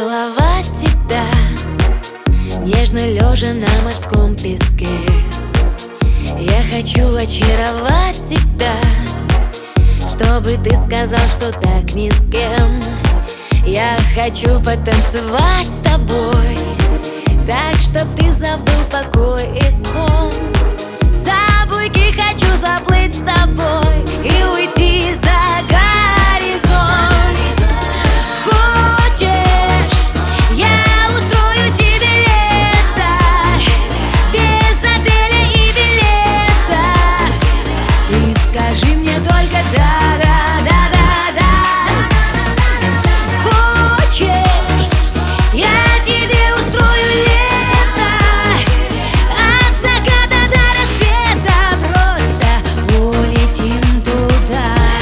поцеловать тебя, нежно лежа на морском песке. Я хочу очаровать тебя, чтобы ты сказал, что так ни с кем. Я хочу потанцевать с тобой, так, чтоб ты забыл покой и сон. За буйки хочу заплыть с тобой и уйти за горизонт. Хочешь, я устрою тебе лето, без отеля и билета. Ты скажи мне только да-да-да-да-да. Хочешь, я тебе устрою лето, от заката до рассвета, просто улетим туда.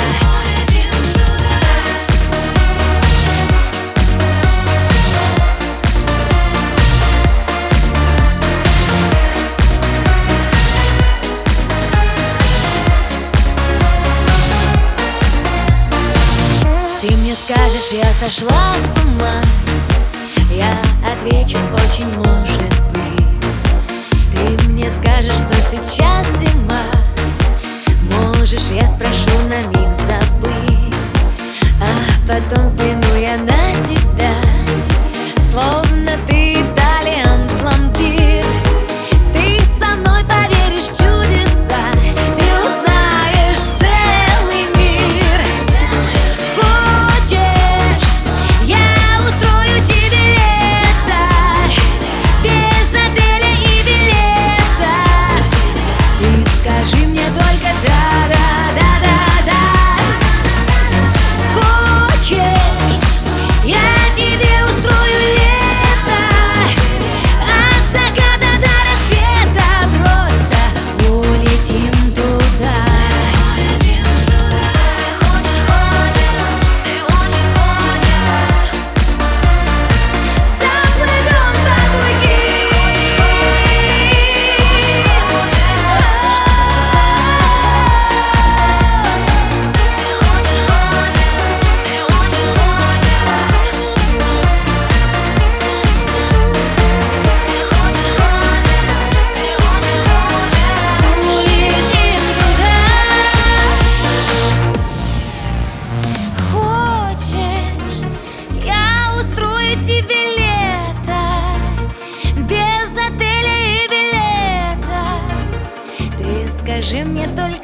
Ты мне скажешь, я сошла с ума, я отвечу, очень может быть. Ты мне скажешь, что сейчас зима, можешь, я спрошу, на миг забыть. А потом взгляну я на тебя, словно ты итальян, пломбир. Ты со мной поверишь в чудеса, ты узнаешь целый мир. Хочешь, я устрою тебе лето, без отеля и билета. Ты скажи мне только да-да-да-да-да. Хочешь, я тебе устрою лето, от заката до рассвета, просто улетим туда. Заплывем за буйки. Улетим туда. Хочешь, я устрою тебе лето, без отеля и билета. Ты скажи мне только